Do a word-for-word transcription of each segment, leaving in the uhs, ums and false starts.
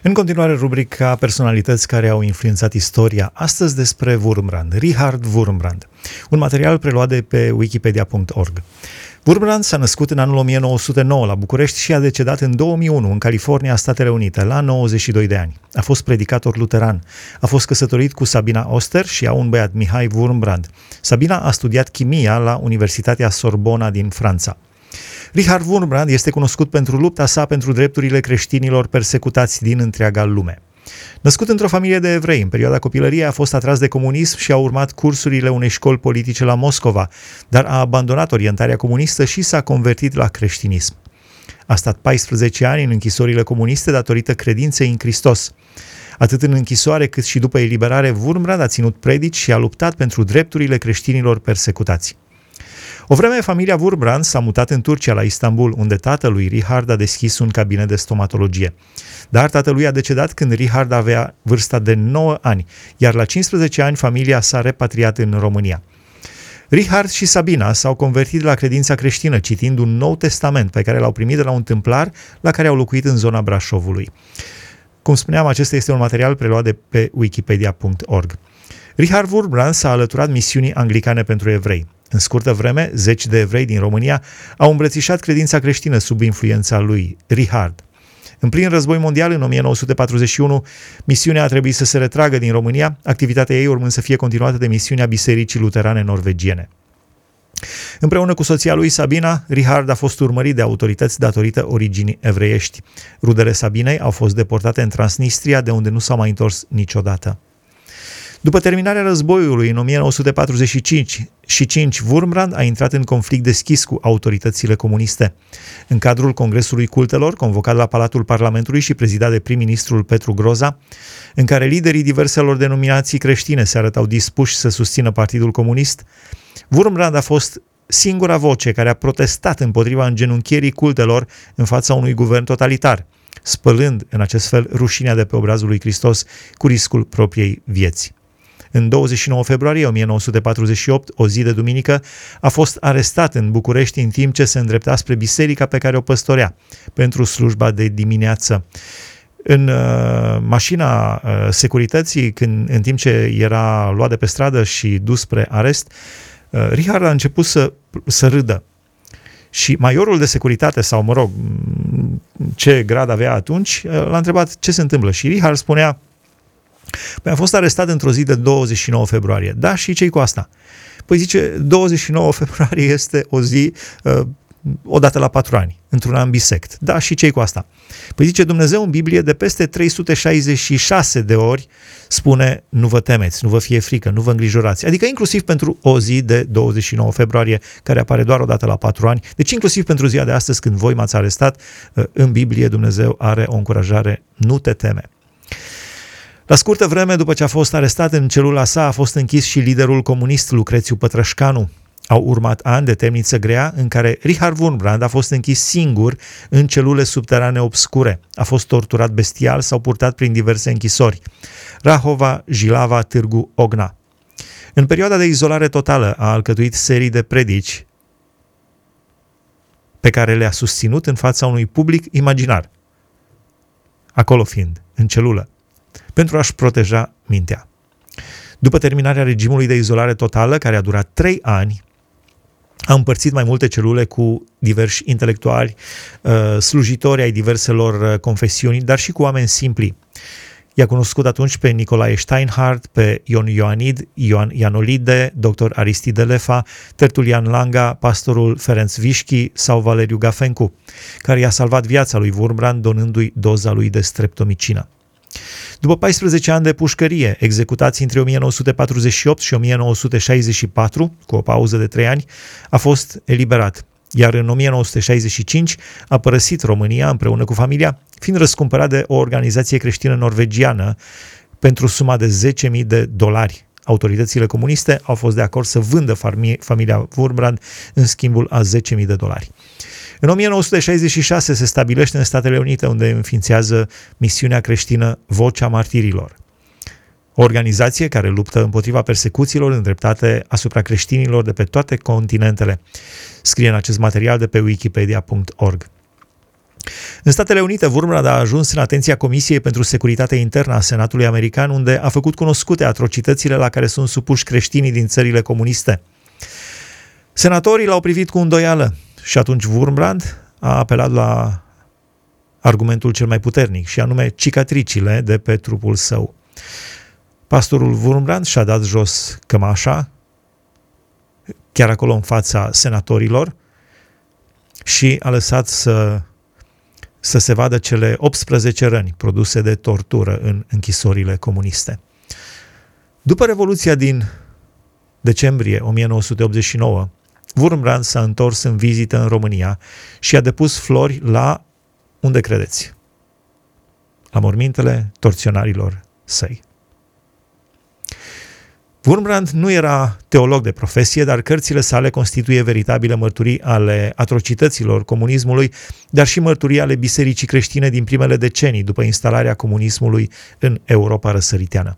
În continuare, rubrica Personalități care au influențat istoria, astăzi despre Wurmbrand, Richard Wurmbrand, un material preluat de pe wikipedia punct org. Wurmbrand s-a născut în anul o mie nouă sute nouă la București și a decedat în două mii unu în California, Statele Unite, la nouăzeci și doi de ani. A fost predicator luteran. A fost căsătorit cu Sabina Oster și a un băiat, Mihai Wurmbrand. Sabina a studiat chimia la Universitatea Sorbona din Franța. Richard Wurmbrand este cunoscut pentru lupta sa pentru drepturile creștinilor persecutați din întreaga lume. Născut într-o familie de evrei, în perioada copilăriei a fost atras de comunism și a urmat cursurile unei școli politice la Moscova, dar a abandonat orientarea comunistă și s-a convertit la creștinism. A stat paisprezece ani în închisorile comuniste datorită credinței în Hristos. Atât în închisoare cât și după eliberare, Wurmbrand a ținut predici și a luptat pentru drepturile creștinilor persecutați. O vreme, familia Wurmbrand s-a mutat în Turcia, la Istanbul, unde tatălui Richard a deschis un cabinet de stomatologie. Dar tatălui a decedat când Richard avea vârsta de nouă ani, iar la cincisprezece ani familia s-a repatriat în România. Richard și Sabina s-au convertit la credința creștină, citind un Nou Testament pe care l-au primit de la un tâmplar la care au locuit în zona Brașovului. Cum spuneam, acesta este un material preluat de pe wikipedia punct org. Richard Wurmbrand s-a alăturat misiunii anglicane pentru evrei. În scurtă vreme, zeci de evrei din România au îmbrățișat credința creștină sub influența lui Richard. În plin război mondial, în o mie nouă sute patruzeci și unu, misiunea a trebuit să se retragă din România, activitatea ei urmând să fie continuată de misiunea Bisericii Luterane Norvegiene. Împreună cu soția lui Sabina, Richard a fost urmărit de autorități datorită originii evreiești. Rudele Sabinei au fost deportate în Transnistria, de unde nu s-au mai întors niciodată. După terminarea războiului în o mie nouă sute patruzeci și cinci și cinci, Wurmbrand a intrat în conflict deschis cu autoritățile comuniste. În cadrul Congresului Cultelor, convocat la Palatul Parlamentului și prezidat de prim-ministrul Petru Groza, în care liderii diverselor denominații creștine se arătau dispuși să susțină Partidul Comunist, Wurmbrand a fost singura voce care a protestat împotriva îngenunchierii cultelor în fața unui guvern totalitar, spălând în acest fel rușinea de pe obrazul lui Hristos cu riscul propriei vieți. În douăzeci și nouă februarie o mie nouă sute patruzeci și opt, o zi de duminică, a fost arestat în București în timp ce se îndrepta spre biserica pe care o păstorea pentru slujba de dimineață. În uh, mașina uh, securității, când, în timp ce era luat de pe stradă și dus spre arest, uh, Richard a început să, să râdă. Și maiorul de securitate, sau mă rog, ce grad avea atunci, l-a întrebat ce se întâmplă. Și Richard spunea: păi am fost arestat într-o zi de douăzeci și nouă februarie. Da, și ce-i cu asta? Păi zice, douăzeci și nouă februarie este o zi uh, odată la patru ani, într-un an bisect. Da, și ce-i cu asta? Păi zice, Dumnezeu în Biblie de peste trei sute șaizeci și șase de ori spune: nu vă temeți, nu vă fie frică, nu vă îngrijorați. Adică inclusiv pentru o zi de douăzeci și nouă februarie, care apare doar odată la patru ani. Deci inclusiv pentru ziua de astăzi, când voi m-ați arestat, uh, în Biblie Dumnezeu are o încurajare: nu te teme. La scurtă vreme după ce a fost arestat, în celula sa a fost închis și liderul comunist Lucrețiu Pătrășcanu. Au urmat ani de temniță grea în care Richard Wurmbrand a fost închis singur în celule subterane obscure. A fost torturat bestial sau purtat prin diverse închisori: Rahova, Jilava, Târgu Ogna. În perioada de izolare totală a alcătuit serii de predici pe care le-a susținut în fața unui public imaginar, acolo fiind, în celulă, pentru a-și proteja mintea. După terminarea regimului de izolare totală, care a durat trei ani, a împărțit mai multe celule cu diversi intelectuali, slujitori ai diverselor confesiuni, dar și cu oameni simpli. I-a cunoscut atunci pe Nicolae Steinhardt, pe Ion Ioanid, Ioan Ianolide, doctor Aristide Lefa, Tertulian Langa, pastorul Ferenc Vișchi sau Valeriu Gafencu, care i-a salvat viața lui Wurmbrand donându-i doza lui de streptomicină. După paisprezece ani de pușcărie, executați între o mie nouă sute patruzeci și opt și o mie nouă sute șaizeci și patru, cu o pauză de trei ani, a fost eliberat, iar în o mie nouă sute șaizeci și cinci a părăsit România împreună cu familia, fiind răscumpărat de o organizație creștină norvegiană pentru suma de zece mii de dolari. Autoritățile comuniste au fost de acord să vândă familia Wurmbrand în schimbul a zece mii de dolari. În o mie nouă sute șaizeci și șase se stabilește în Statele Unite, unde înființează misiunea creștină Vocea Martirilor, o organizație care luptă împotriva persecuțiilor îndreptate asupra creștinilor de pe toate continentele. Scrie în acest material de pe wikipedia punct org. În Statele Unite, Wurmbrand a ajuns în atenția Comisiei pentru Securitate Internă a Senatului American, unde a făcut cunoscute atrocitățile la care sunt supuși creștinii din țările comuniste. Senatorii l-au privit cu îndoială și atunci Wurmbrand a apelat la argumentul cel mai puternic, și anume cicatricile de pe trupul său. Pastorul Wurmbrand și-a dat jos cămașa, chiar acolo în fața senatorilor, și a lăsat să, să se vadă cele optsprezece răni produse de tortură în închisorile comuniste. După Revoluția din decembrie o mie nouă sute optzeci și nouă, Wurmbrand s-a întors în vizită în România și a depus flori la, unde credeți? La mormintele torționarilor săi. Wurmbrand nu era teolog de profesie, dar cărțile sale constituie veritabile mărturii ale atrocităților comunismului, dar și mărturii ale bisericii creștine din primele decenii după instalarea comunismului în Europa răsăriteană.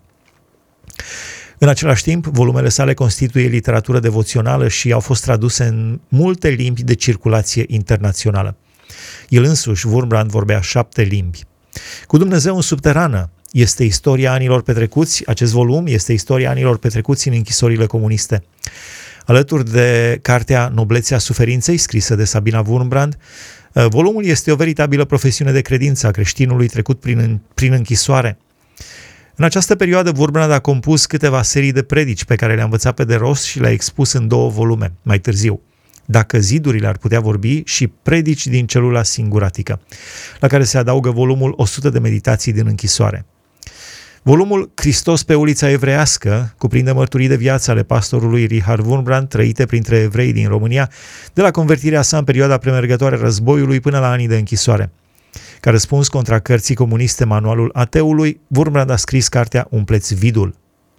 În același timp, volumele sale constituie literatură devoțională și au fost traduse în multe limbi de circulație internațională. El însuși, Wurmbrand, vorbea șapte limbi. Cu Dumnezeu în subterană este istoria anilor petrecuți, acest volum este istoria anilor petrecuți în închisorile comuniste. Alături de cartea Noblețea suferinței, scrisă de Sabina Wurmbrand, volumul este o veritabilă profesiune de credință a creștinului trecut prin, prin închisoare. În această perioadă, Wurmbrand a compus câteva serii de predici pe care le-a învățat pe de rost și le-a expus în două volume, mai târziu. Dacă zidurile ar putea vorbi, și predici din celula singuratică, la care se adaugă volumul o sută de meditații din închisoare. Volumul Hristos pe ulița evreiască cuprinde mărturii de viață ale pastorului Richard Wurmbrand, trăite printre evrei din România, de la convertirea sa în perioada premergătoare războiului până la anii de închisoare. Ca răspuns contra cărții comuniste Manualul Ateului, Wurmbrand a scris cartea Umpleți vidul.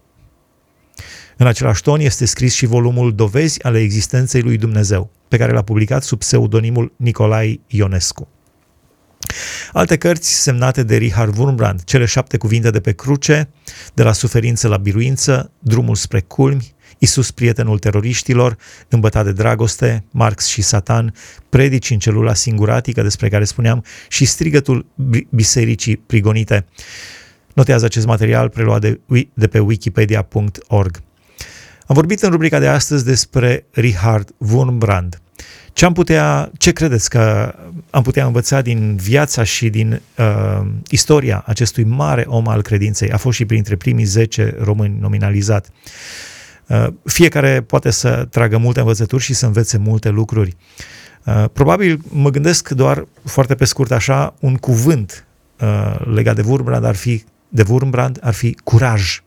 În același ton este scris și volumul Dovezi ale existenței lui Dumnezeu, pe care l-a publicat sub pseudonimul Nicolae Ionescu. Alte cărți semnate de Richard Wurmbrand, Cele șapte cuvinte de pe cruce, De la suferință la biruință, Drumul spre culmi, Iisus prietenul teroriștilor, Îmbătat de dragoste, Marx și Satan, Predici în celula singuratică despre care spuneam și Strigătul bisericii prigonite. Notează acest material preluat de, de pe wikipedia punct org. Am vorbit în rubrica de astăzi despre Richard Wurmbrand. Ce am putea, ce credeți că am putea învăța din viața și din uh, istoria acestui mare om al credinței? A fost și printre primii zece români nominalizat. Uh, fiecare poate să tragă multe învățături și să învețe multe lucruri. Uh, probabil mă gândesc doar foarte pe scurt așa, un cuvânt uh, legat de Wurmbrand ar fi, de Wurmbrand ar fi curaj.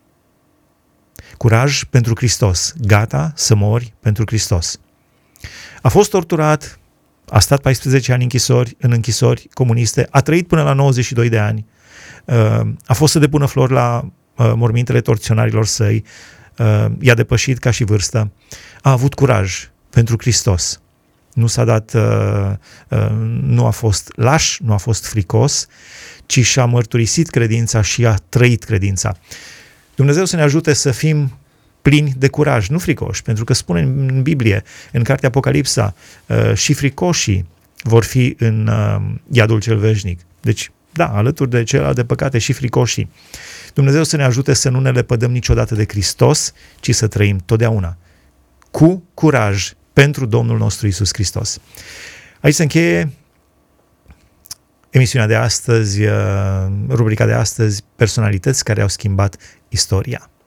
Curaj pentru Hristos. Gata să mori pentru Hristos. A fost torturat, a stat paisprezece ani închisori, în închisori comuniste, a trăit până la nouăzeci și doi de ani, a fost să depună flori la mormintele torționarilor săi, i-a depășit ca și vârstă, a avut curaj pentru Hristos. Nu s-a dat, nu a fost laș, nu a fost fricos, ci și-a mărturisit credința și a trăit credința. Dumnezeu să ne ajute să fim plini de curaj, nu fricoși, pentru că spune în Biblie, în cartea Apocalipsa, și fricoșii vor fi în iadul cel veșnic. Deci, da, alături de celelalte păcate și fricoșii. Dumnezeu să ne ajute să nu ne lepădăm niciodată de Hristos, ci să trăim totdeauna cu curaj pentru Domnul nostru Iisus Hristos. Aici se încheie emisiunea de astăzi, rubrica de astăzi, personalități care au schimbat istoria.